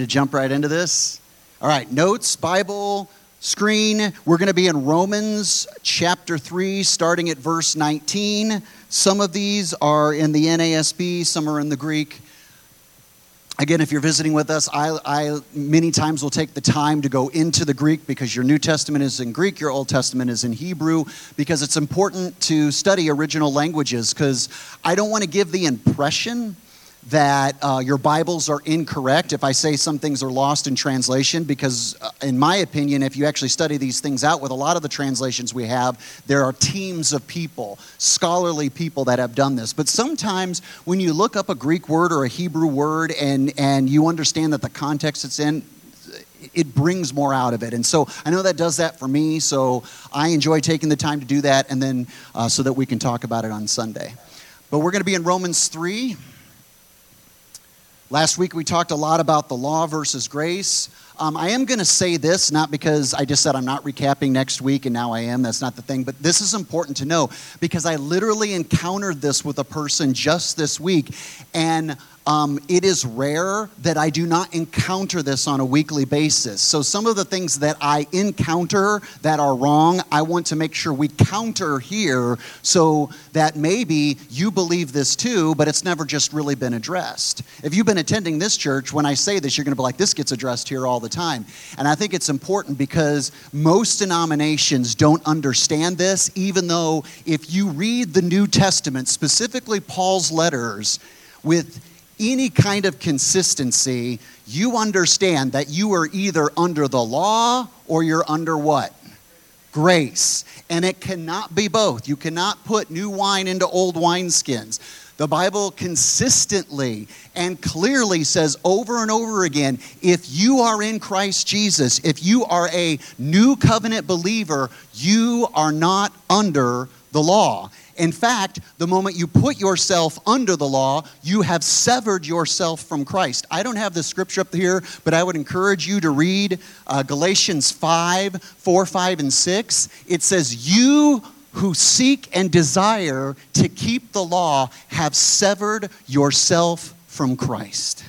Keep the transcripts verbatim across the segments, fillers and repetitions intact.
to jump right into this? All right, notes, Bible, screen. We're going to be in Romans chapter three, starting at verse nineteen. Some of these are in the N A S B, some are in the Greek. Again, if you're visiting with us, I, I many times will take the time to go into the Greek because your New Testament is in Greek, your Old Testament is in Hebrew, because it's important to study original languages, because I don't want to give the impression that uh, your Bibles are incorrect if I say some things are lost in translation, because uh, in my opinion, if you actually study these things out with a lot of the translations we have, there are teams of people, scholarly people that have done this. But sometimes when you look up a Greek word or a Hebrew word and, and you understand that the context it's in, it brings more out of it. And so I know that does that for me, so I enjoy taking the time to do that, and then uh, so that we can talk about it on Sunday. But we're going to be in Romans three. Last week we talked a lot about the law versus grace. Um, I am going to say this, not because I just said I'm not recapping next week and now I am, that's not the thing, but this is important to know because I literally encountered this with a person just this week, and Um, it is rare that I do not encounter this on a weekly basis. So some of the things that I encounter that are wrong, I want to make sure we counter here so that maybe you believe this too, but it's never just really been addressed. If you've been attending this church, when I say this, you're going to be like, this gets addressed here all the time. And I think it's important because most denominations don't understand this, even though if you read the New Testament, specifically Paul's letters, with any kind of consistency, you understand that you are either under the law or you're under what? Grace. And it cannot be both. You cannot put new wine into old wineskins. The Bible consistently and clearly says over and over again, if you are in Christ Jesus, if you are a new covenant believer, you are not under the law. In fact, the moment you put yourself under the law, you have severed yourself from Christ. I don't have the scripture up here, but I would encourage you to read uh, Galatians five, four, five, and six. It says, you who seek and desire to keep the law have severed yourself from Christ.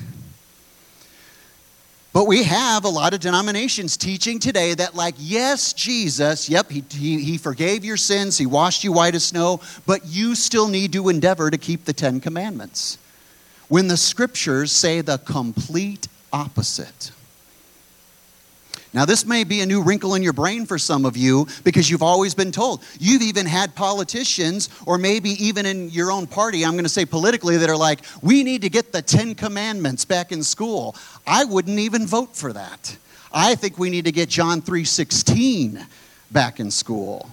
But we have a lot of denominations teaching today that, like, yes, Jesus, yep, he, he, he forgave your sins, he washed you white as snow, but you still need to endeavor to keep the Ten Commandments. When the scriptures say the complete opposite. Now, this may be a new wrinkle in your brain for some of you because you've always been told. You've even had politicians, or maybe even in your own party, I'm going to say politically, that are like, we need to get the Ten Commandments back in school. I wouldn't even vote for that. I think we need to get John three sixteen back in school.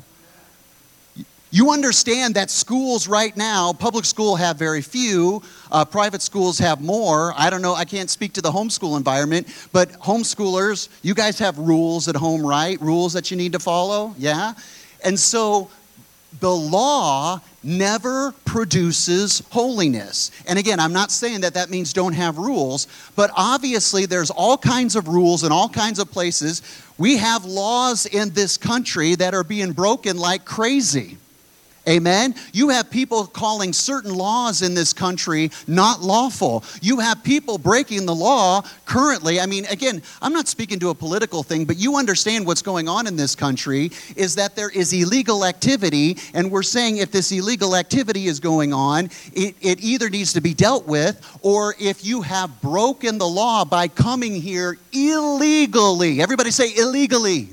You understand that schools right now, public school have very few, uh, private schools have more. I don't know, I can't speak to the homeschool environment, but homeschoolers, you guys have rules at home, right? Rules that you need to follow, yeah? And so the law never produces holiness. And again, I'm not saying that that means don't have rules, but obviously there's all kinds of rules in all kinds of places. We have laws in this country that are being broken like crazy. Amen? You have people calling certain laws in this country not lawful. You have people breaking the law currently. I mean, again, I'm not speaking to a political thing, but you understand what's going on in this country is that there is illegal activity, and we're saying if this illegal activity is going on, it, it either needs to be dealt with, or if you have broken the law by coming here illegally. Everybody say illegally.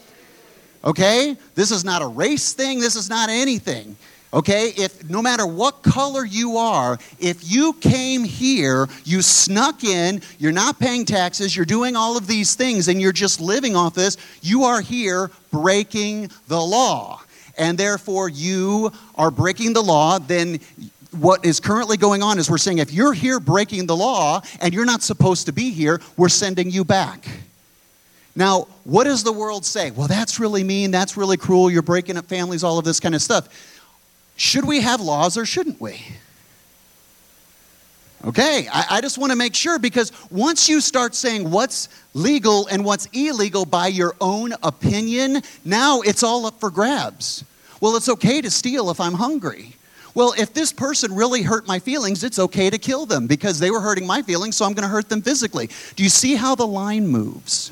Okay? This is not a race thing. This is not anything. Okay? If no matter what color you are, if you came here, you snuck in, you're not paying taxes, you're doing all of these things, and you're just living off this, you are here breaking the law. And therefore, you are breaking the law, then what is currently going on is we're saying if you're here breaking the law and you're not supposed to be here, we're sending you back. Now, what does the world say? Well, that's really mean, that's really cruel, you're breaking up families, all of this kind of stuff. Should we have laws or shouldn't we? Okay, I, I just want to make sure, because once you start saying what's legal and what's illegal by your own opinion, now it's all up for grabs. Well, it's okay to steal if I'm hungry. well, if this person really hurt my feelings, it's okay to kill them because they were hurting my feelings, so I'm going to hurt them physically. Do you see how the line moves?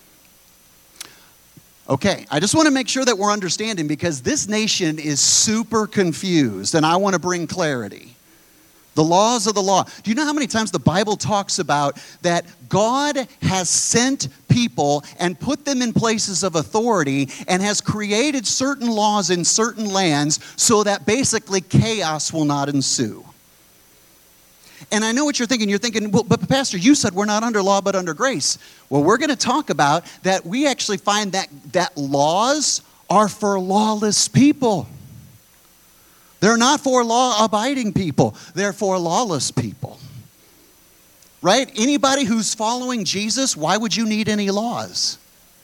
Okay, I just want to make sure that we're understanding because this nation is super confused, and I want to bring clarity. The laws of the law. Do you know how many times the Bible talks about that God has sent people and put them in places of authority and has created certain laws in certain lands so that basically chaos will not ensue? And I know what you're thinking. You're thinking, well, but Pastor, you said we're not under law but under grace. Well, we're going to talk about that we actually find that, that laws are for lawless people. They're not for law-abiding people. They're for lawless people. Right? Anybody who's following Jesus, why would you need any laws?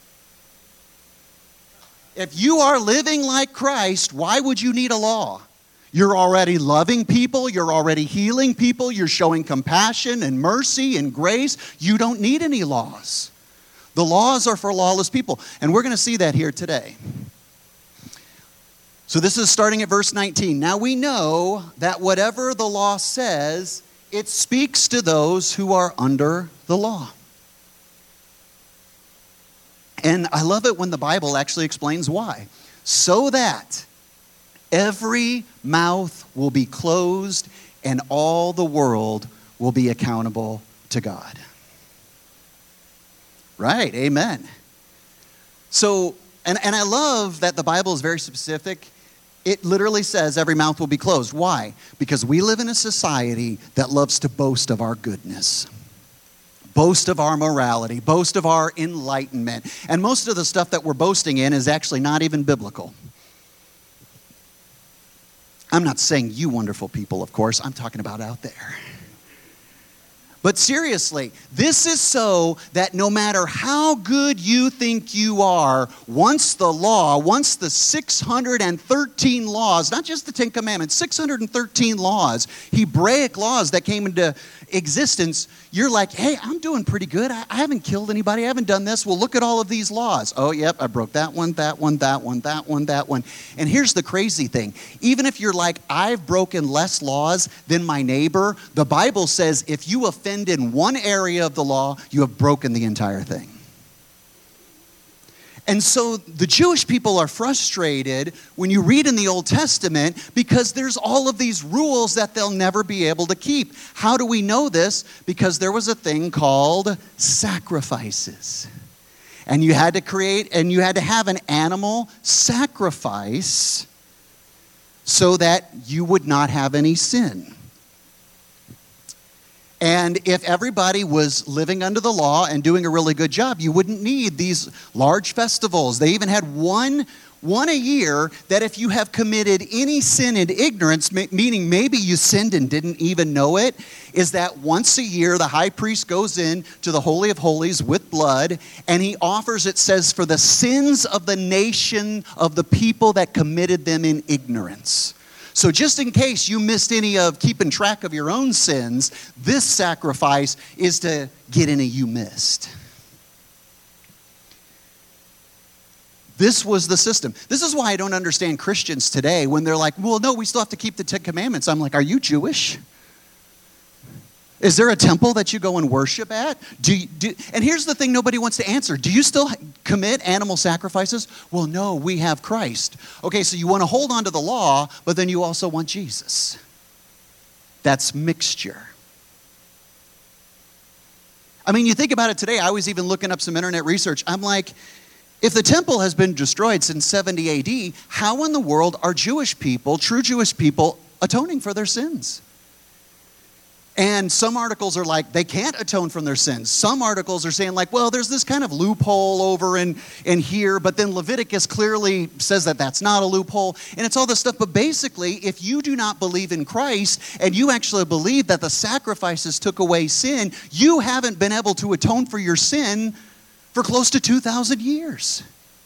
If you are living like Christ, why would you need a law? You're already loving people. You're already healing people. You're showing compassion and mercy and grace. You don't need any laws. The laws are for lawless people. And we're going to see that here today. So this is starting at verse nineteen. Now we know that whatever the law says, it speaks to those who are under the law. And I love it when the Bible actually explains why. So that every mouth will be closed and all the world will be accountable to God. Right, amen. So, and, and I love that the Bible is very specific. It literally says every mouth will be closed. Why? Because we live in a society that loves to boast of our goodness. Boast of our morality. Boast of our enlightenment. And most of the stuff that we're boasting in is actually not even biblical. I'm not saying you wonderful people, of course. I'm talking about out there. But seriously, this is so that no matter how good you think you are, once the law, once the six hundred thirteen laws, not just the Ten Commandments, six hundred thirteen laws, Hebraic laws that came into existence, you're like, hey, I'm doing pretty good. I, I haven't killed anybody. I haven't done this. Well, look at all of these laws. Oh, yep, I broke that one, that one, that one, that one, that one. And here's the crazy thing. Even if you're like, I've broken less laws than my neighbor, the Bible says if you offend in one area of the law, you have broken the entire thing. And so the Jewish people are frustrated when you read in the Old Testament because there's all of these rules that they'll never be able to keep. How do we know this? Because there was a thing called sacrifices. And you had to create, and you had to have an animal sacrifice so that you would not have any sin. And if everybody was living under the law and doing a really good job, you wouldn't need these large festivals. They even had one, one a year that if you have committed any sin in ignorance, meaning maybe you sinned and didn't even know it, is that once a year the high priest goes in to the Holy of Holies with blood and he offers, it says, for the sins of the nation of the people that committed them in ignorance. So just in case you missed any of keeping track of your own sins, this sacrifice is to get any you missed. This was the system. This is why I don't understand Christians today when they're like, well, no, we still have to keep the Ten Commandments. I'm like, are you Jewish? Is there a temple that you go and worship at? Do you, do, and here's the thing nobody wants to answer. Do you still commit animal sacrifices? Well, no, we have Christ. Okay, so you want to hold on to the law, but then you also want Jesus. That's mixture. I mean, you think about it today. I was even looking up some internet research. I'm like, if the temple has been destroyed since seventy A D, how in the world are Jewish people, true Jewish people, atoning for their sins? And some articles are like, they can't atone from their sins. Some articles are saying like, well, there's this kind of loophole over in, in here, but then Leviticus clearly says that that's not a loophole. And it's all this stuff. But basically, if you do not believe in Christ and you actually believe that the sacrifices took away sin, you haven't been able to atone for your sin for close to two thousand years.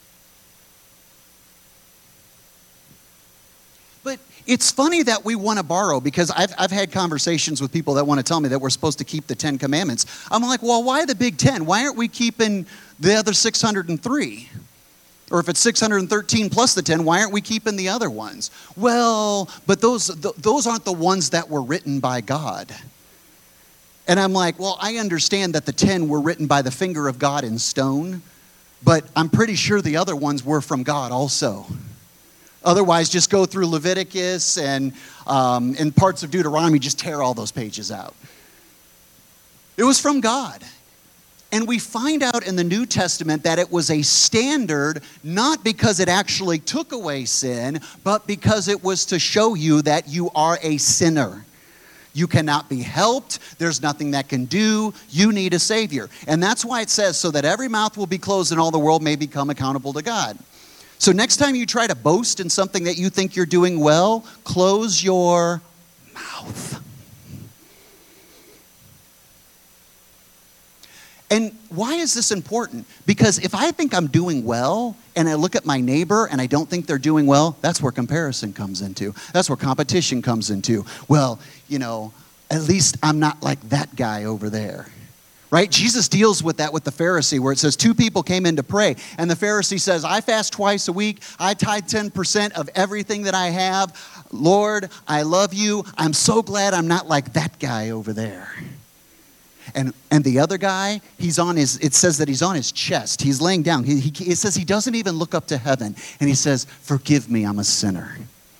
But it's funny that we want to borrow because I've, I've had conversations with people that want to tell me that we're supposed to keep the Ten Commandments. I'm like, well, why the big ten? Why aren't we keeping the other six hundred three? Or if it's six hundred thirteen plus the ten, why aren't we keeping the other ones? Well, but those, th- those aren't the ones that were written by God. And I'm like, well, I understand that the ten were written by the finger of God in stone, but I'm pretty sure the other ones were from God also. Otherwise, just go through Leviticus and, um, and parts of Deuteronomy, just tear all those pages out. It was from God. And we find out in the New Testament that it was a standard, not because it actually took away sin, but because it was to show you that you are a sinner. You cannot be helped. There's nothing that can do. You need a Savior. And that's why it says, so that every mouth will be closed and all the world may become accountable to God. So next time you try to boast in something that you think you're doing well, close your mouth. And why is this important? Because if I think I'm doing well and I look at my neighbor and I don't think they're doing well, that's where comparison comes into. That's where competition comes into. Well, you know, at least I'm not like that guy over there. Right? Jesus deals with that with the Pharisee, where it says two people came in to pray, and the Pharisee says, I fast twice a week, I tithe ten percent of everything that I have. Lord, I love you. I'm so glad I'm not like that guy over there. And and the other guy, he's on his, it says that he's on his chest. He's laying down. He, he, it says he doesn't even look up to heaven. And he says, forgive me, I'm a sinner.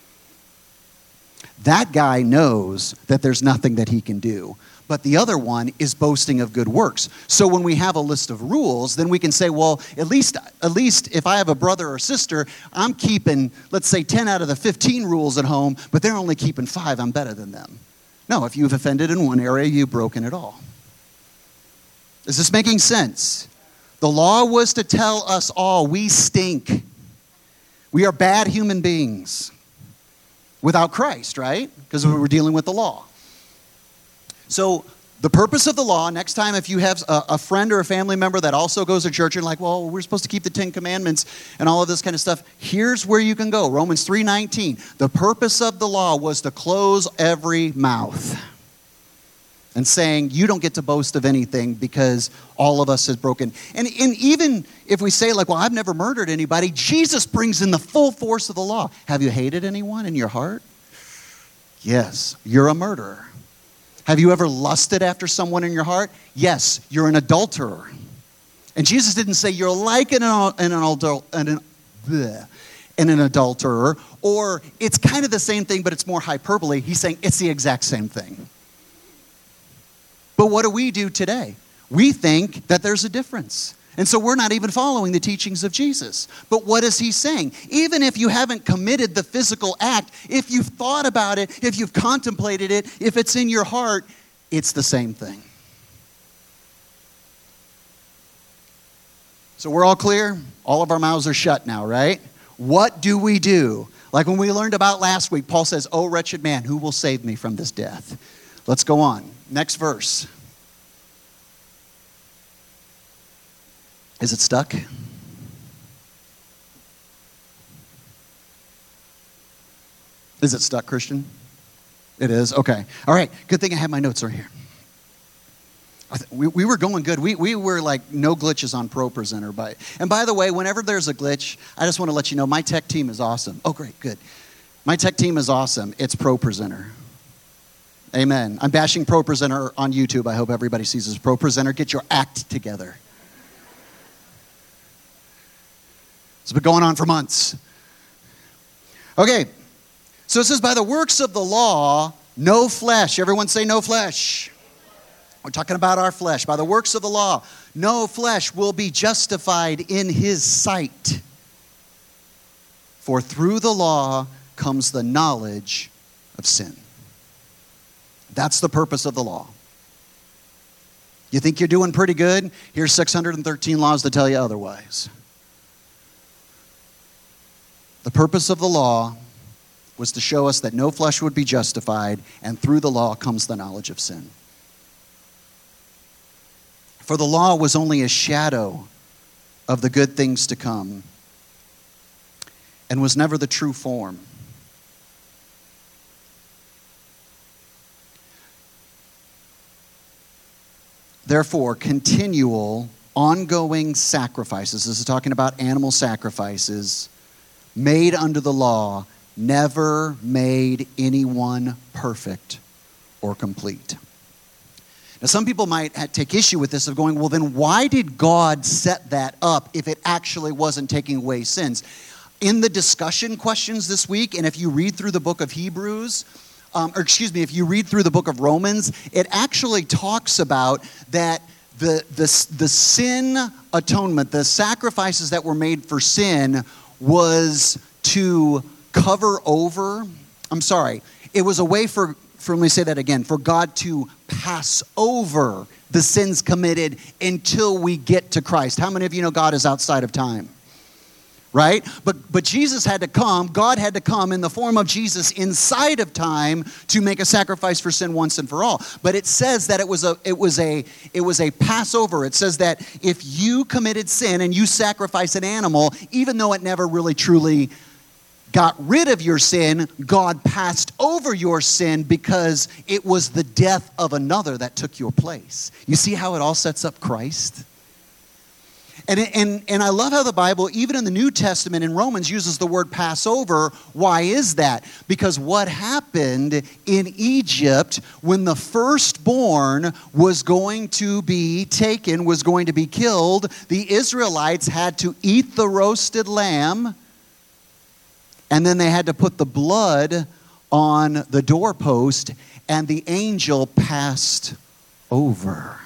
That guy knows that there's nothing that he can do. But the other one is boasting of good works. So when we have a list of rules, then we can say, well, at least, at least if I have a brother or sister, I'm keeping, let's say, ten out of the fifteen rules at home, but they're only keeping five. I'm better than them. No, if you've offended in one area, you've broken it all. Is this making sense? The law was to tell us all we stink. We are bad human beings without Christ, right? Because we're dealing with the law. So the purpose of the law, next time if you have a, a friend or a family member that also goes to church and like, well, we're supposed to keep the Ten Commandments and all of this kind of stuff, here's where you can go. Romans three nineteen. The purpose of the law was to close every mouth. And saying, you don't get to boast of anything because all of us is broken. And, and even if we say like, well, I've never murdered anybody, Jesus brings in the full force of the law. Have you hated anyone in your heart? Yes, you're a murderer. Have you ever lusted after someone in your heart? Yes, you're an adulterer. And Jesus didn't say you're like an, an, an, adul, an, bleh, and an adulterer, or it's kind of the same thing, but it's more hyperbole. He's saying it's the exact same thing. But what do we do today? We think that there's a difference. And so we're not even following the teachings of Jesus. But what is he saying? Even if you haven't committed the physical act, if you've thought about it, if you've contemplated it, if it's in your heart, it's the same thing. So we're all clear? All of our mouths are shut now, right? What do we do? Like when we learned about last week, Paul says, "O wretched man, who will save me from this death?" Let's go on. Next verse. Is it stuck? Is it stuck, Christian? It is? Okay. All right. Good thing I have my notes right here. We, we were going good. We, we were like no glitches on ProPresenter. By, and by the way, whenever there's a glitch, I just want to let you know my tech team is awesome. Oh, great. Good. My tech team is awesome. It's ProPresenter. Amen. I'm bashing ProPresenter on YouTube. I hope everybody sees this. ProPresenter, get your act together. It's been going on for months. Okay. So it says, by the works of the law, no flesh. Everyone say no flesh. We're talking about our flesh. By the works of the law, no flesh will be justified in his sight. For through the law comes the knowledge of sin. That's the purpose of the law. You think you're doing pretty good? Here's six hundred thirteen laws to tell you otherwise. The purpose of the law was to show us that no flesh would be justified, and through the law comes the knowledge of sin. For the law was only a shadow of the good things to come, and was never the true form. Therefore, continual ongoing sacrifices, this is talking about animal sacrifices, made under the law, never made anyone perfect or complete. Now, some people might take issue with this of going, well, then why did God set that up if it actually wasn't taking away sins? In the discussion questions this week, and if you read through the book of Hebrews, um, or excuse me, if you read through the book of Romans, it actually talks about that the, the, the sin atonement, the sacrifices that were made for sin was to cover over, I'm sorry, it was a way for, for, let me say that again, for God to pass over the sins committed until we get to Christ. How many of you know God is outside of time? Right? But but Jesus had to come, God had to come in the form of Jesus inside of time to make a sacrifice for sin once and for all. But it says that it was a it was a it was a Passover. It says that if you committed sin and you sacrifice an animal, even though it never really truly got rid of your sin, God passed over your sin because it was the death of another that took your place. You see how it all sets up Christ? And, and, and I love how the Bible, even in the New Testament in Romans, uses the word Passover. Why is that? Because what happened in Egypt when the firstborn was going to be taken, was going to be killed, the Israelites had to eat the roasted lamb, and then they had to put the blood on the doorpost, and the angel passed over.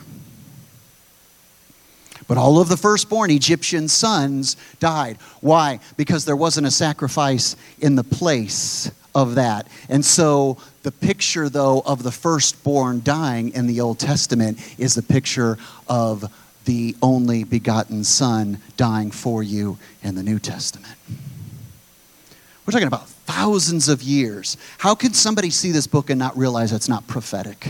But all of the firstborn Egyptian sons died. Why? Because there wasn't a sacrifice in the place of that. And so the picture, though, of the firstborn dying in the Old Testament is the picture of the only begotten Son dying for you in the New Testament. We're talking about thousands of years. How can somebody see this book and not realize it's not prophetic?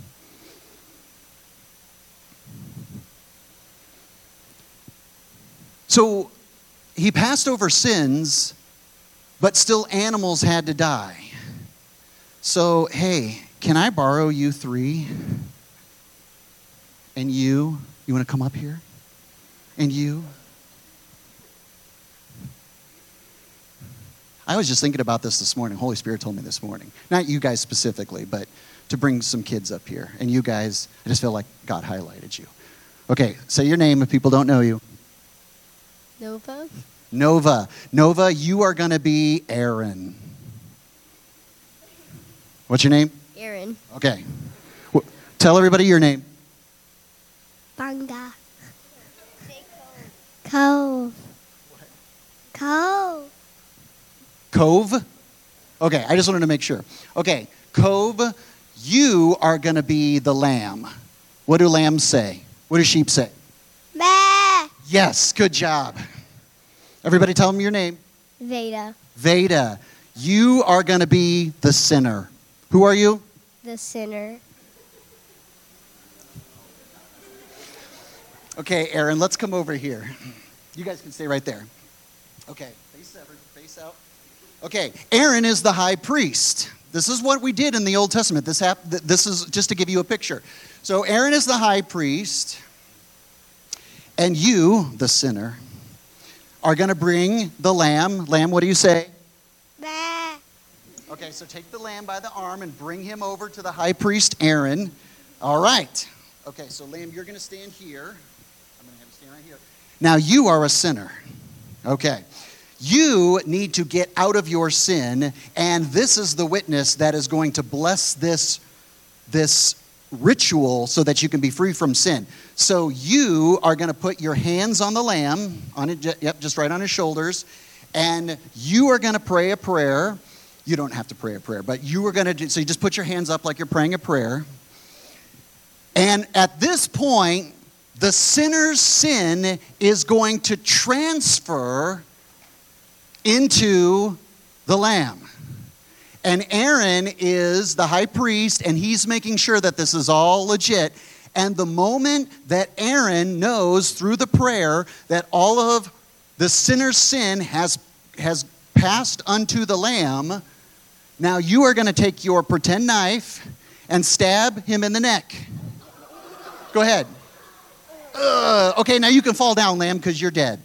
So he passed over sins, but still animals had to die. So, hey, can I borrow you three? And you? You want to come up here? And you? I was just thinking about this this morning. Holy Spirit told me this morning. Not you guys specifically, but to bring some kids up here. And you guys, I just feel like God highlighted you. Okay, say your name if people don't know you. Nova. Nova. Nova, you are going to be Aaron. What's your name? Aaron. Okay. Well, tell everybody your name. Banga. Cove. Cove. Cove? Okay, I just wanted to make sure. Okay, Cove, you are going to be the lamb. What do lambs say? What do sheep say? Bah. Yes, good job. Everybody tell them your name. Veda. Veda, you are going to be the sinner. Who are you? The sinner. Okay, Aaron, let's come over here. You guys can stay right there. Okay, face ever, face out. Okay, Aaron is the high priest. This is what we did in the Old Testament. This hap- This is just to give you a picture. So Aaron is the high priest. And you, the sinner, are going to bring the lamb. Lamb, what do you say? Bah. Okay, so take the lamb by the arm and bring him over to the high priest, Aaron. All right. Okay, so lamb, you're going to stand here. I'm going to have you stand right here. Now, you are a sinner. Okay. You need to get out of your sin, and this is the witness that is going to bless this, this ritual so that you can be free from sin. So you are going to put your hands on the lamb, on it, yep, just right on his shoulders, and you are going to pray a prayer. You don't have to pray a prayer, but you are going to do, so you just put your hands up like you're praying a prayer. And at this point, the sinner's sin is going to transfer into the lamb. And Aaron is the high priest, and he's making sure that this is all legit. And the moment that Aaron knows through the prayer that all of the sinner's sin has, has passed unto the lamb, now you are going to take your pretend knife and stab him in the neck. Go ahead. Uh, okay, now you can fall down, lamb, because you're dead.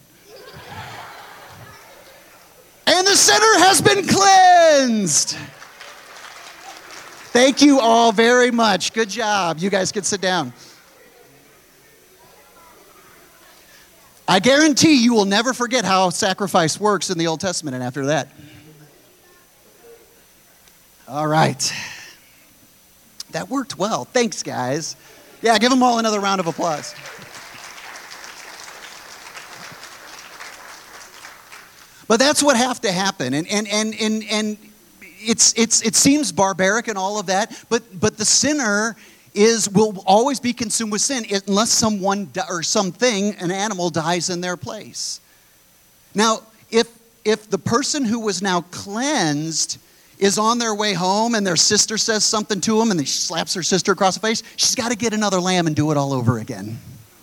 And the sinner has been cleansed. Thank you all very much. Good job. You guys can sit down. I guarantee you will never forget how sacrifice works in the Old Testament and after that. All right. That worked well. Thanks, guys. Yeah, give them all another round of applause. But that's what have to happen. And and and and, and it's it's it seems barbaric and all of that, but but the sinner is will always be consumed with sin unless someone or something, an animal, dies in their place. Now, if if the person who was now cleansed is on their way home and their sister says something to them and they slaps her sister across the face, she's got to get another lamb and do it all over again.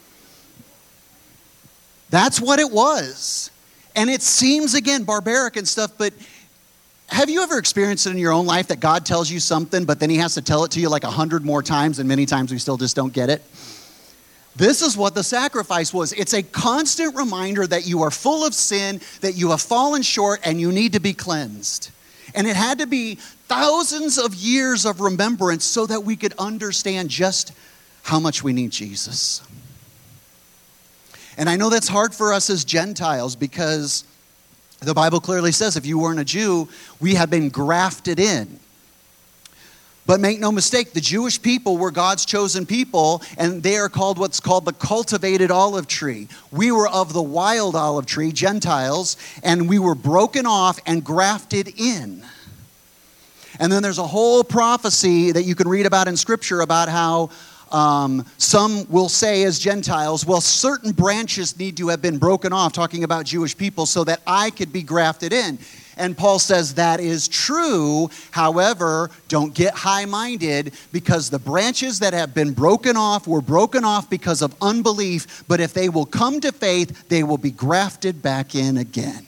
That's what it was. And it seems, again, barbaric and stuff, but have you ever experienced it in your own life that God tells you something, but then he has to tell it to you like a hundred more times, and many times we still just don't get it? This is what the sacrifice was. It's a constant reminder that you are full of sin, that you have fallen short, and you need to be cleansed. And it had to be thousands of years of remembrance so that we could understand just how much we need Jesus. And I know that's hard for us as Gentiles because the Bible clearly says if you weren't a Jew, we had been grafted in. But make no mistake, the Jewish people were God's chosen people, and they are called what's called the cultivated olive tree. We were of the wild olive tree, Gentiles, and we were broken off and grafted in. And then there's a whole prophecy that you can read about in Scripture about how Um, some will say as Gentiles, well, certain branches need to have been broken off, talking about Jewish people, so that I could be grafted in. And Paul says that is true. However, don't get high-minded, because the branches that have been broken off were broken off because of unbelief. But if they will come to faith, they will be grafted back in again.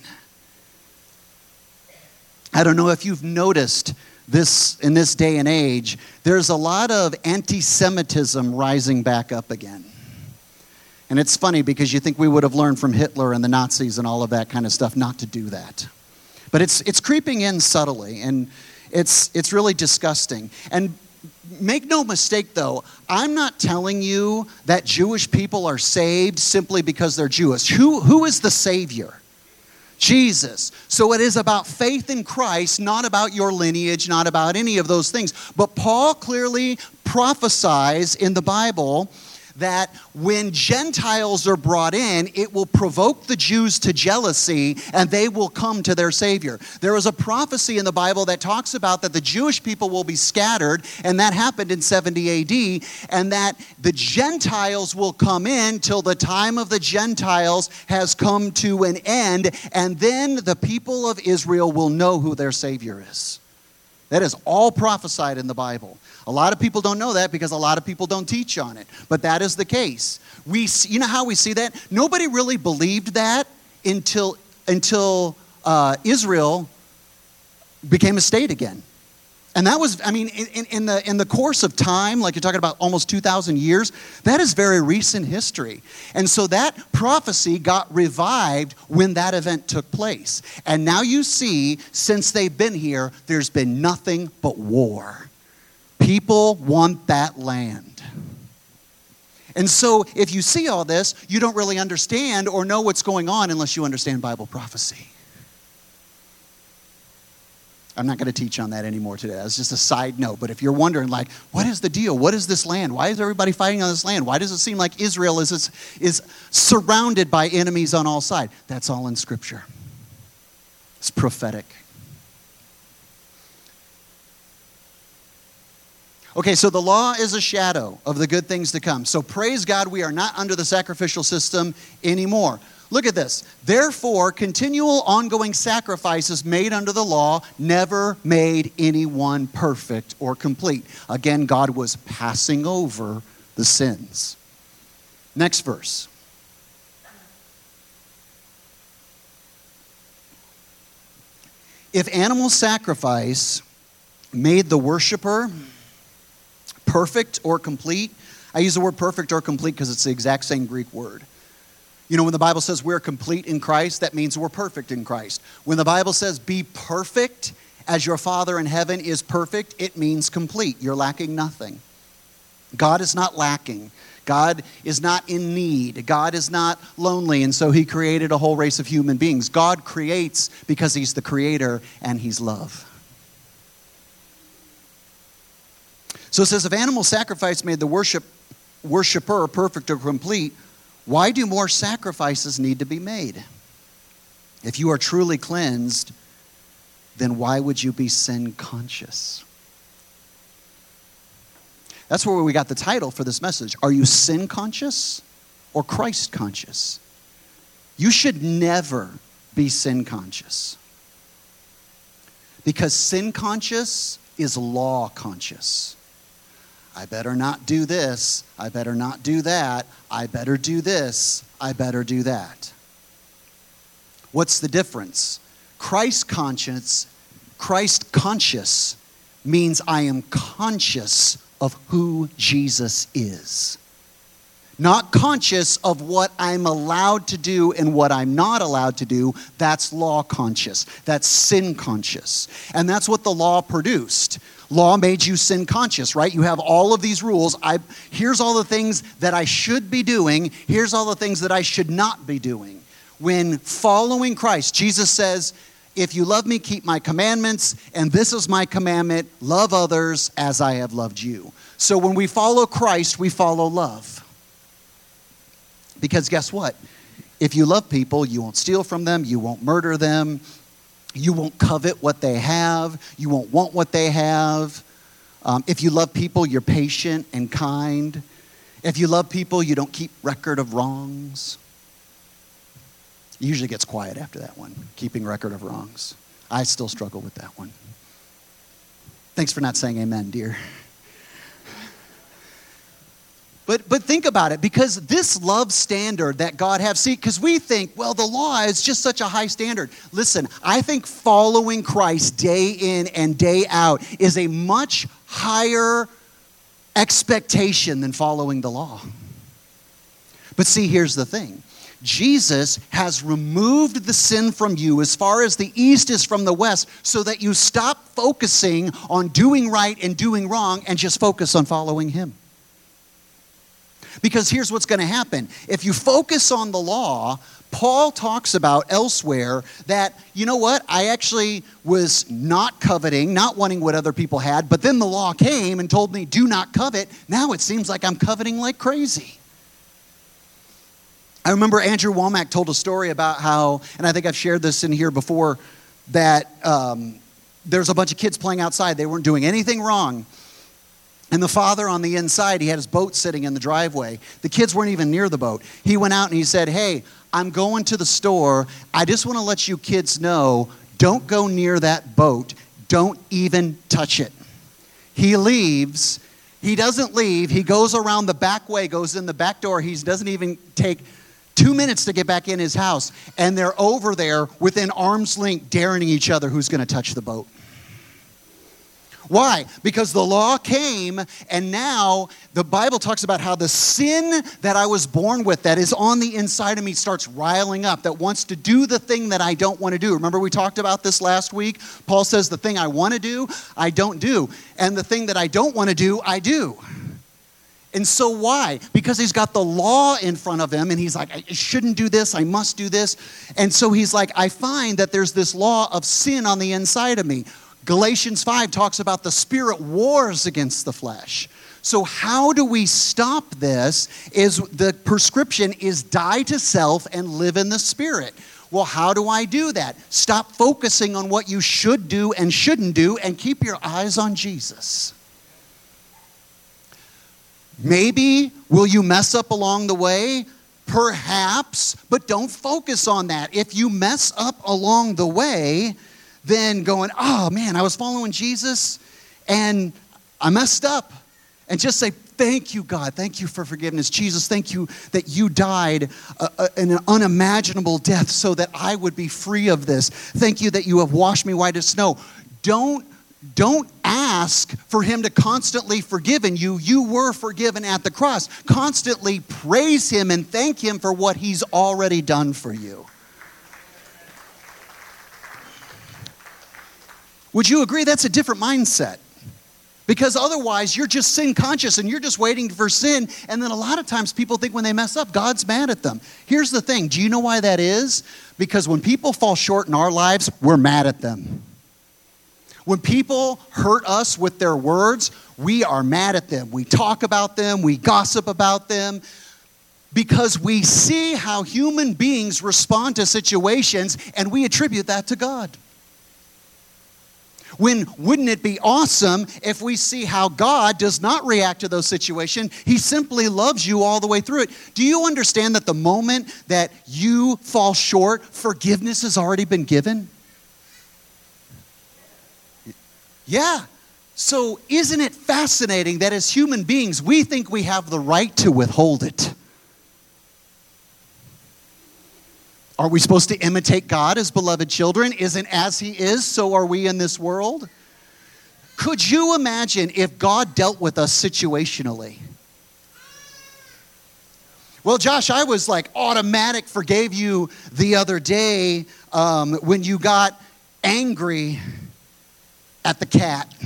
I don't know if you've noticed this in this day and age, there's a lot of anti-Semitism rising back up again. And it's funny because you think we would have learned from Hitler and the Nazis and all of that kind of stuff not to do that. But it's it's creeping in subtly, and it's it's really disgusting. And make no mistake, though, I'm not telling you that Jewish people are saved simply because they're Jewish. Who who is the Savior? Jesus. So it is about faith in Christ, not about your lineage, not about any of those things. But Paul clearly prophesies in the Bible that when Gentiles are brought in, it will provoke the Jews to jealousy, and they will come to their Savior. There is a prophecy in the Bible that talks about that the Jewish people will be scattered, and that happened in seventy A D, and that the Gentiles will come in till the time of the Gentiles has come to an end, and then the people of Israel will know who their Savior is. That is all prophesied in the Bible. A lot of people don't know that because a lot of people don't teach on it. But that is the case. We, you know how we see that? Nobody really believed that until, until uh, Israel became a state again. And that was, I mean, in, in, the, in the course of time, like you're talking about almost two thousand years, that is very recent history. And so that prophecy got revived when that event took place. And now you see, since they've been here, there's been nothing but war. People want that land. And so if you see all this, you don't really understand or know what's going on unless you understand Bible prophecy. I'm not going to teach on that anymore today. That's just a side note. But if you're wondering, like, what is the deal? What is this land? Why is everybody fighting on this land? Why does it seem like Israel is, is, is surrounded by enemies on all sides? That's all in Scripture. It's prophetic. Okay, so the law is a shadow of the good things to come. So praise God, we are not under the sacrificial system anymore. Look at this. Therefore, continual ongoing sacrifices made under the law never made anyone perfect or complete. Again, God was passing over the sins. Next verse. If animal sacrifice made the worshiper perfect or complete, I use the word perfect or complete because it's the exact same Greek word. You know, when the Bible says we're complete in Christ, that means we're perfect in Christ. When the Bible says be perfect as your Father in heaven is perfect, it means complete. You're lacking nothing. God is not lacking. God is not in need. God is not lonely, and so he created a whole race of human beings. God creates because he's the creator and he's love. So it says, if animal sacrifice made the worship worshiper perfect or complete, why do more sacrifices need to be made? If you are truly cleansed, then why would you be sin conscious? That's where we got the title for this message. Are you sin conscious or Christ conscious? You should never be sin conscious. Because sin conscious is law conscious. I better not do this. I better not do that. I better do this. I better do that. What's the difference? Christ conscious, Christ conscious means I am conscious of who Jesus is. Not conscious of what I'm allowed to do and what I'm not allowed to do. That's law conscious. That's sin conscious. And that's what the law produced. Law made you sin conscious, right? You have all of these rules. I, here's all the things that I should be doing. Here's all the things that I should not be doing. When following Christ, Jesus says, if you love me, keep my commandments, and this is my commandment, love others as I have loved you. So when we follow Christ, we follow love. Because guess what? If you love people, you won't steal from them, you won't murder them, you won't covet what they have, you won't want what they have. Um, if you love people, you're patient and kind. If you love people, you don't keep record of wrongs. It usually gets quiet after that one, keeping record of wrongs. I still struggle with that one. Thanks for not saying amen, dear. But but think about it, because this love standard that God has, see, because we think, well, the law is just such a high standard. Listen, I think following Christ day in and day out is a much higher expectation than following the law. But see, here's the thing. Jesus has removed the sin from you as far as the east is from the west, so that you stop focusing on doing right and doing wrong and just focus on following him. Because here's what's going to happen. If you focus on the law, Paul talks about elsewhere that, you know what, I actually was not coveting, not wanting what other people had, but then the law came and told me, do not covet. Now it seems like I'm coveting like crazy. I remember Andrew Womack told a story about how, and I think I've shared this in here before, that um, there's a bunch of kids playing outside. They weren't doing anything wrong. And the father on the inside, he had his boat sitting in the driveway. The kids weren't even near the boat. He went out and he said, hey, I'm going to the store. I just want to let you kids know, don't go near that boat. Don't even touch it. He leaves. He doesn't leave. He goes around the back way, goes in the back door. He doesn't even take two minutes to get back in his house. And they're over there within arm's length, daring each other who's going to touch the boat. Why? Because the law came, and now the Bible talks about how the sin that I was born with, that is on the inside of me, starts riling up, that wants to do the thing that I don't want to do. Remember we talked about this last week? Paul says the thing I want to do, I don't do. And the thing that I don't want to do, I do. And so why? Because he's got the law in front of him, and he's like, I shouldn't do this, I must do this. And so he's like, I find that there's this law of sin on the inside of me. Galatians five talks about the spirit wars against the flesh. So how do we stop this? Is the prescription is die to self and live in the spirit. Well, how do I do that? Stop focusing on what you should do and shouldn't do and keep your eyes on Jesus. Maybe will you mess up along the way? Perhaps, but don't focus on that. If you mess up along the way, then going, oh man, I was following Jesus and I messed up. And just say, thank you, God. Thank you for forgiveness. Jesus, thank you that you died uh, uh, in an unimaginable death so that I would be free of this. Thank you that you have washed me white as snow. Don't, don't ask for him to constantly forgive you. You were forgiven at the cross. Constantly praise him and thank him for what he's already done for you. Would you agree that's a different mindset? Because otherwise, you're just sin conscious and you're just waiting for sin. And then a lot of times people think when they mess up, God's mad at them. Here's the thing. Do you know why that is? Because when people fall short in our lives, we're mad at them. When people hurt us with their words, we are mad at them. We talk about them. We gossip about them. Because we see how human beings respond to situations and we attribute that to God. When wouldn't it be awesome if we see how God does not react to those situations? He simply loves you all the way through it. Do you understand that the moment that you fall short, forgiveness has already been given? Yeah. So isn't it fascinating that as human beings, we think we have the right to withhold it? Are we supposed to imitate God as beloved children? Isn't as he is, so are we in this world? Could you imagine if God dealt with us situationally? Well, Josh, I was like automatic forgave you the other day um, when you got angry at the cat.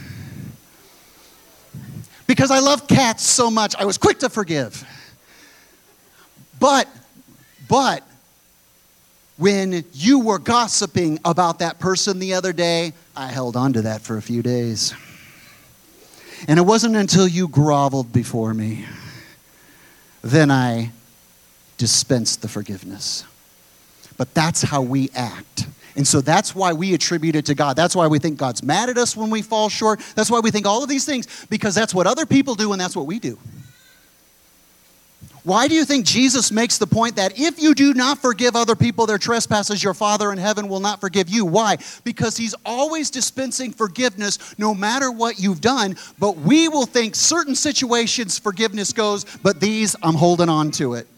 Because I love cats so much, I was quick to forgive. But, but, when you were gossiping about that person the other day, I held on to that for a few days. And it wasn't until you groveled before me, then I dispensed the forgiveness. But that's how we act. And so that's why we attribute it to God. That's why we think God's mad at us when we fall short. That's why we think all of these things, because that's what other people do and that's what we do. Why do you think Jesus makes the point that if you do not forgive other people their trespasses, your Father in heaven will not forgive you? Why? Because he's always dispensing forgiveness no matter what you've done, but we will think certain situations forgiveness goes, but these, I'm holding on to it.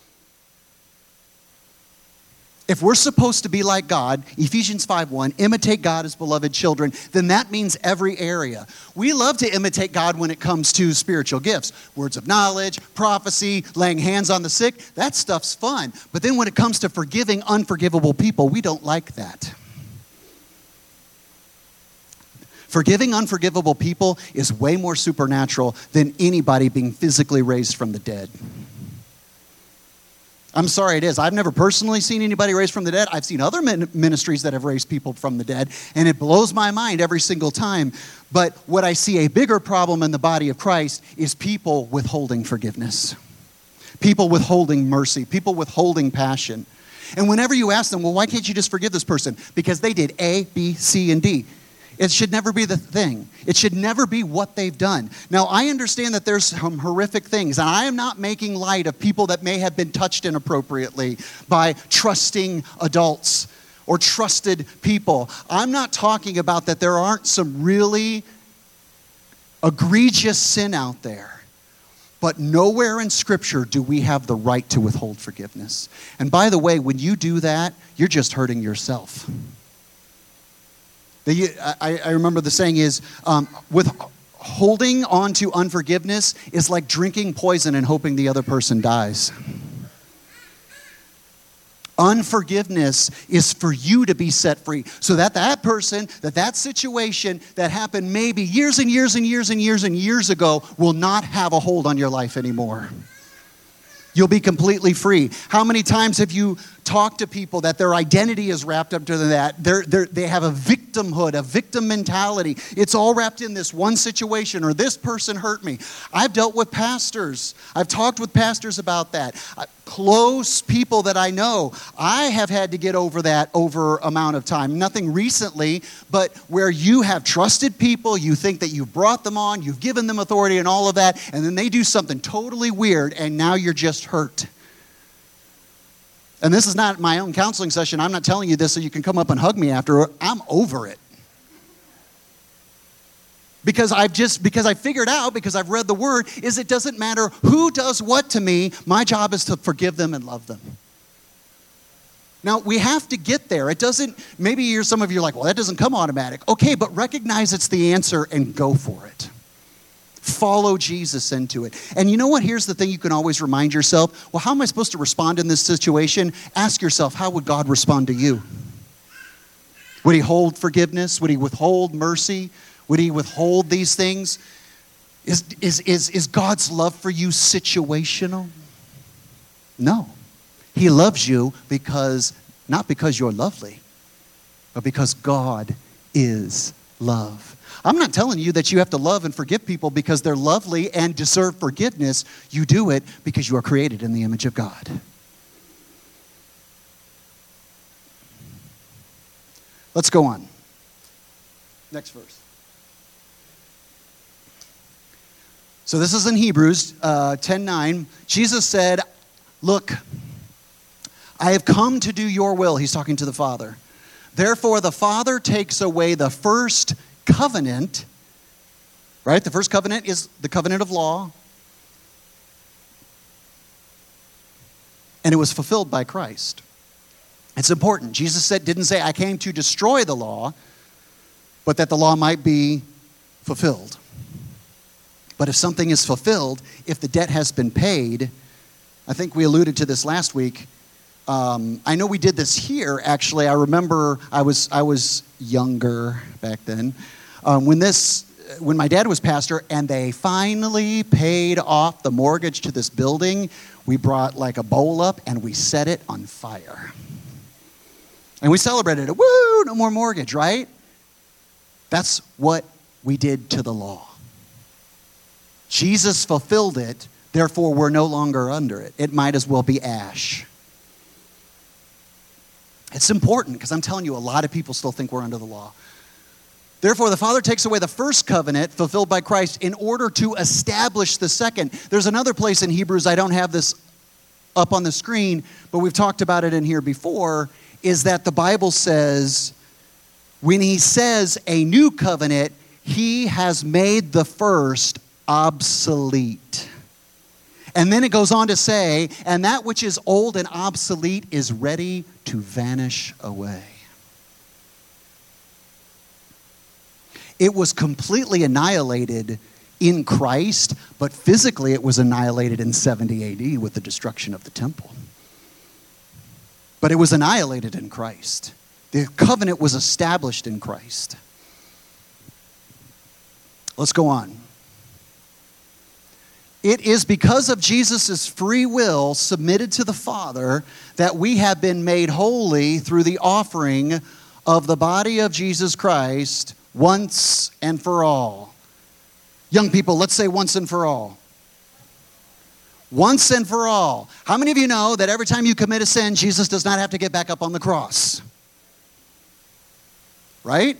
If we're supposed to be like God, Ephesians five one, imitate God as beloved children, then that means every area. We love to imitate God when it comes to spiritual gifts. Words of knowledge, prophecy, laying hands on the sick, that stuff's fun. But then when it comes to forgiving unforgivable people, we don't like that. Forgiving unforgivable people is way more supernatural than anybody being physically raised from the dead. I'm sorry, it is. I've never personally seen anybody raised from the dead. I've seen other ministries that have raised people from the dead, and it blows my mind every single time. But what I see a bigger problem in the body of Christ is people withholding forgiveness. People withholding mercy. People withholding passion. And whenever you ask them, well, why can't you just forgive this person? Because they did A, B, C, and D. It should never be the thing. It should never be what they've done. Now, I understand that there's some horrific things, and I am not making light of people that may have been touched inappropriately by trusting adults or trusted people. I'm not talking about that there aren't some really egregious sin out there. But nowhere in Scripture do we have the right to withhold forgiveness. And by the way, when you do that, you're just hurting yourself. I, I remember the saying is, um, with holding on to unforgiveness is like drinking poison and hoping the other person dies. Unforgiveness is for you to be set free so that that person, that that situation that happened maybe years and years and years and years and years ago will not have a hold on your life anymore. You'll be completely free. How many times have you talked to people that their identity is wrapped up to that? They're, they're, they have a victimhood, a victim mentality. It's all wrapped in this one situation, or this person hurt me. I've dealt with pastors. I've talked with pastors about that. Close people that I know. I have had to get over that over amount of time. Nothing recently, but where you have trusted people, you think that you've brought them on, you've given them authority and all of that, and then they do something totally weird, and now you're just hurt. And this is not my own counseling session. I'm not telling you this so you can come up and hug me after. I'm over it. Because I've just, because I figured out, because I've read the word, is it doesn't matter who does what to me. My job is to forgive them and love them. Now, we have to get there. It doesn't, maybe you're, some of you are like, well, that doesn't come automatic. Okay, but recognize it's the answer and go for it. Follow Jesus into it. And you know what? Here's the thing you can always remind yourself. Well, how am I supposed to respond in this situation? Ask yourself, how would God respond to you? Would he hold forgiveness? Would he withhold mercy? Would he withhold these things? Is, is, is, is God's love for you situational? No. He loves you because, not because you're lovely, but because God is love. I'm not telling you that you have to love and forgive people because they're lovely and deserve forgiveness. You do it because you are created in the image of God. Let's go on. Next verse. So this is in Hebrews uh, ten nine. Jesus said, look, I have come to do your will. He's talking to the Father. Therefore, the Father takes away the first covenant, right? The first covenant is the covenant of law. And it was fulfilled by Christ. It's important. Jesus said, didn't say, I came to destroy the law, but that the law might be fulfilled. But if something is fulfilled, if the debt has been paid, I think we alluded to this last week. Um, I know we did this here, actually. I remember I was I was younger back then. Um, when this, when my dad was pastor and they finally paid off the mortgage to this building, we brought like a bowl up and we set it on fire. And we celebrated it. Woo, no more mortgage, right? That's what we did to the law. Jesus fulfilled it, therefore we're no longer under it. It might as well be ash. It's important because I'm telling you, a lot of people still think we're under the law. Therefore, the Father takes away the first covenant fulfilled by Christ in order to establish the second. There's another place in Hebrews, I don't have this up on the screen, but we've talked about it in here before, is that the Bible says, when he says a new covenant, he has made the first obsolete. And then it goes on to say, and that which is old and obsolete is ready to vanish away. It was completely annihilated in Christ, but physically it was annihilated in seventy A D with the destruction of the temple. But it was annihilated in Christ. The covenant was established in Christ. Let's go on. It is because of Jesus' free will submitted to the Father that we have been made holy through the offering of the body of Jesus Christ once and for all. Young people, let's say once and for all. Once and for all. How many of you know that every time you commit a sin, Jesus does not have to get back up on the cross? Right?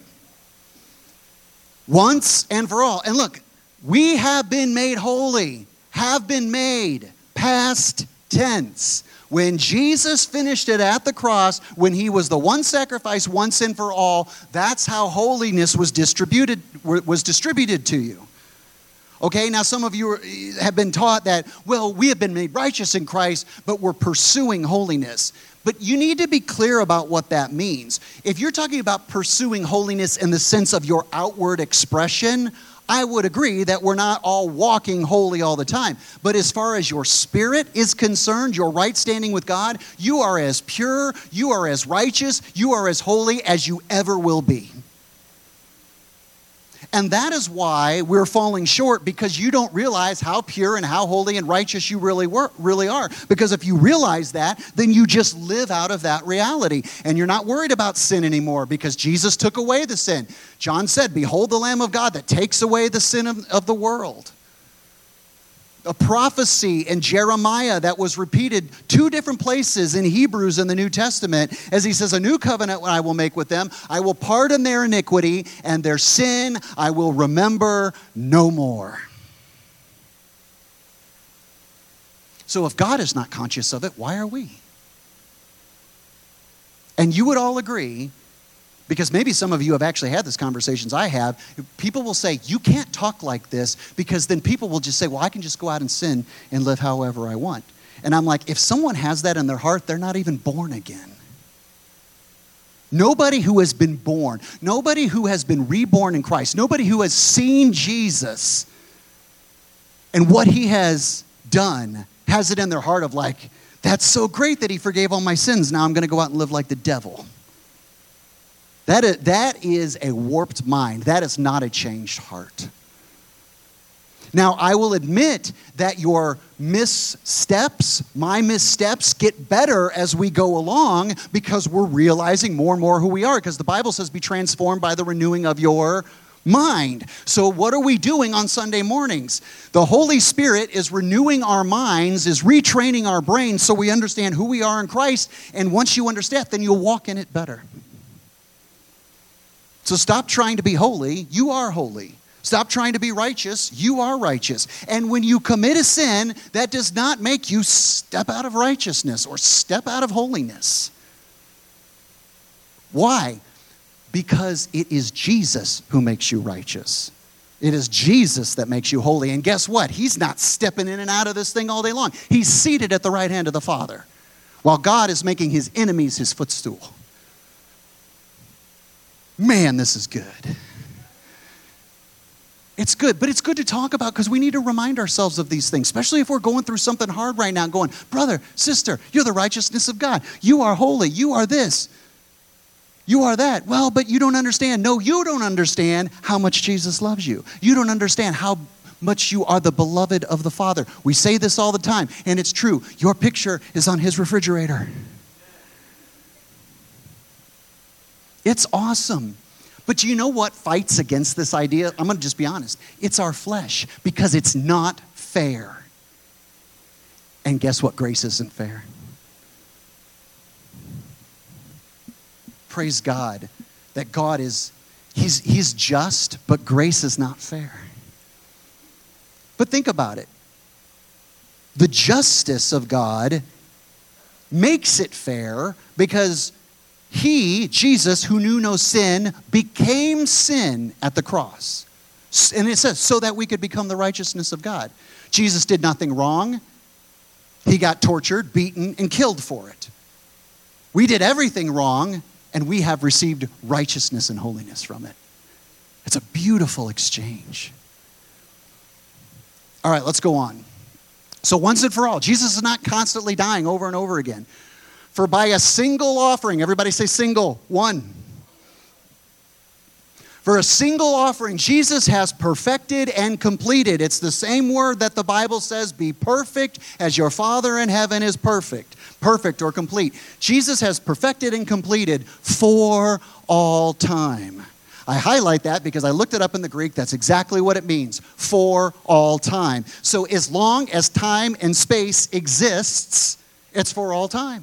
Once and for all. And look, we have been made holy. Have been made. Past tense. When Jesus finished it at the cross, when he was the one sacrifice once and for all, that's how holiness was distributed, was distributed to you. Okay, now some of you are, have been taught that, well, we have been made righteous in Christ, but we're pursuing holiness. But you need to be clear about what that means. If you're talking about pursuing holiness in the sense of your outward expression, I would agree that we're not all walking holy all the time. But as far as your spirit is concerned, your right standing with God, you are as pure, you are as righteous, you are as holy as you ever will be. And that is why we're falling short, because you don't realize how pure and how holy and righteous you really were, really are. Because if you realize that, then you just live out of that reality. And you're not worried about sin anymore because Jesus took away the sin. John said, behold the Lamb of God that takes away the sin of, of the world. A prophecy in Jeremiah that was repeated two different places in Hebrews in the New Testament, as he says, a new covenant I will make with them. I will pardon their iniquity, and their sin I will remember no more. So if God is not conscious of it, why are we? And you would all agree, because maybe some of you have actually had these conversations I have. People will say, you can't talk like this, because then people will just say, well, I can just go out and sin and live however I want. And I'm like, if someone has that in their heart, they're not even born again. Nobody who has been born, nobody who has been reborn in Christ, nobody who has seen Jesus and what he has done has it in their heart of like, that's so great that he forgave all my sins. Now I'm going to go out and live like the devil. That is, that is a warped mind. That is not a changed heart. Now, I will admit that your missteps, my missteps, get better as we go along because we're realizing more and more who we are. Because the Bible says, be transformed by the renewing of your mind. So what are we doing on Sunday mornings? The Holy Spirit is renewing our minds, is retraining our brains so we understand who we are in Christ. And once you understand, then you'll walk in it better. So stop trying to be holy. You are holy. Stop trying to be righteous. You are righteous. And when you commit a sin, that does not make you step out of righteousness or step out of holiness. Why? Because it is Jesus who makes you righteous. It is Jesus that makes you holy. And guess what? He's not stepping in and out of this thing all day long. He's seated at the right hand of the Father, while God is making his enemies his footstool. Man, this is good. It's good, but it's good to talk about because we need to remind ourselves of these things, especially if we're going through something hard right now, going, brother, sister, you're the righteousness of God. You are holy. You are this. You are that. Well, but you don't understand. No, you don't understand how much Jesus loves you. You don't understand how much you are the beloved of the Father. We say this all the time, and it's true. Your picture is on his refrigerator. It's awesome. But you know what fights against this idea? I'm going to just be honest. It's our flesh because it's not fair. And guess what? Grace isn't fair. Praise God that God is, he's, he's just, but grace is not fair. But think about it. The justice of God makes it fair because he, Jesus, who knew no sin, became sin at the cross. And it says, so that we could become the righteousness of God. Jesus did nothing wrong. He got tortured, beaten, and killed for it. We did everything wrong, and we have received righteousness and holiness from it. It's a beautiful exchange. All right, let's go on. So once and for all, Jesus is not constantly dying over and over again. For by a single offering, everybody say single, one. For a single offering, Jesus has perfected and completed. It's the same word that the Bible says, be perfect as your Father in heaven is perfect. Perfect or complete. Jesus has perfected and completed for all time. I highlight that because I looked it up in the Greek. That's exactly what it means, for all time. So as long as time and space exists, it's for all time.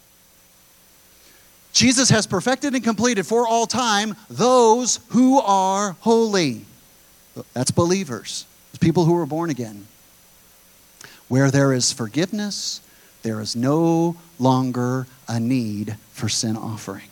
Jesus has perfected and completed for all time those who are holy. That's believers. It's people who are born again. Where there is forgiveness, there is no longer a need for sin offering.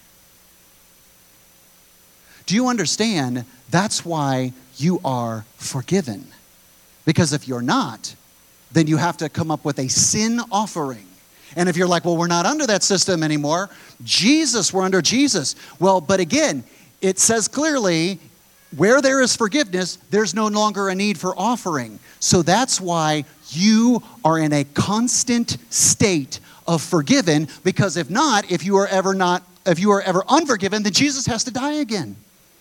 Do you understand? That's why you are forgiven. Because if you're not, then you have to come up with a sin offering. And if you're like, well, we're not under that system anymore. Jesus, we're under Jesus. Well, but again, it says clearly, where there is forgiveness, there's no longer a need for offering. So that's why you are in a constant state of forgiven, because if not, if you are ever not, if you are ever unforgiven, then Jesus has to die again.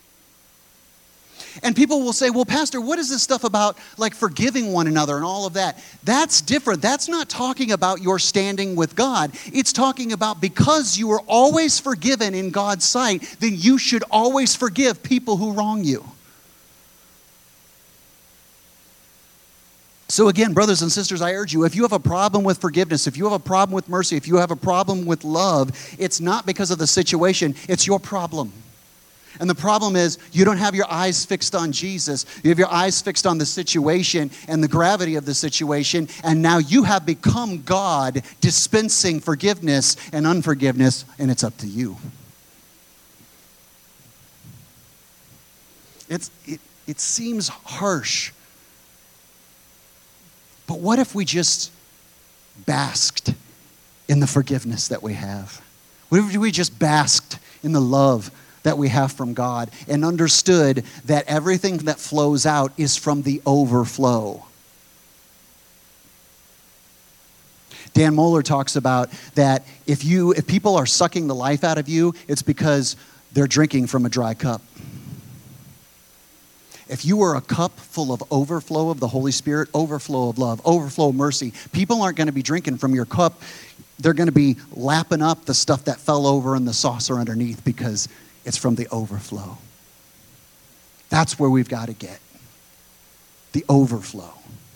And people will say, well, Pastor, what is this stuff about like forgiving one another and all of that? That's different. That's not talking about your standing with God. It's talking about because you are always forgiven in God's sight, then you should always forgive people who wrong you. So again, brothers and sisters, I urge you, if you have a problem with forgiveness, if you have a problem with mercy, if you have a problem with love, it's not because of the situation, it's your problem. And the problem is you don't have your eyes fixed on Jesus. You have your eyes fixed on the situation and the gravity of the situation. And now you have become God dispensing forgiveness and unforgiveness, and it's up to you. It's, it, it seems harsh. But what if we just basked in the forgiveness that we have? What if we just basked in the love that we have from God, and understood that everything that flows out is from the overflow. Dan Mohler talks about that if you if people are sucking the life out of you, it's because they're drinking from a dry cup. If you are a cup full of overflow of the Holy Spirit, overflow of love, overflow of mercy, people aren't going to be drinking from your cup. They're going to be lapping up the stuff that fell over in the saucer underneath because it's from the overflow. That's where we've got to get. The overflow.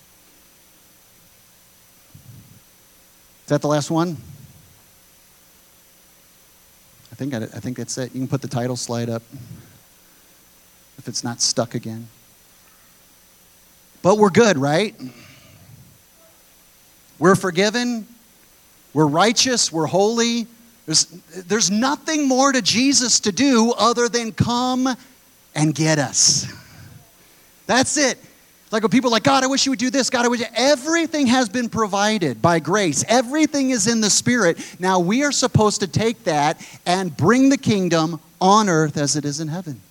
Is that the last one? I think I, I think that's it. You can put the title slide up if it's not stuck again. But we're good, right? We're forgiven. We're righteous. We're holy. There's, there's nothing more to Jesus to do other than come and get us. That's it. Like when people are like, God, I wish you would do this. God, I wish you... Everything has been provided by grace. Everything is in the Spirit. Now we are supposed to take that and bring the kingdom on earth as it is in heaven.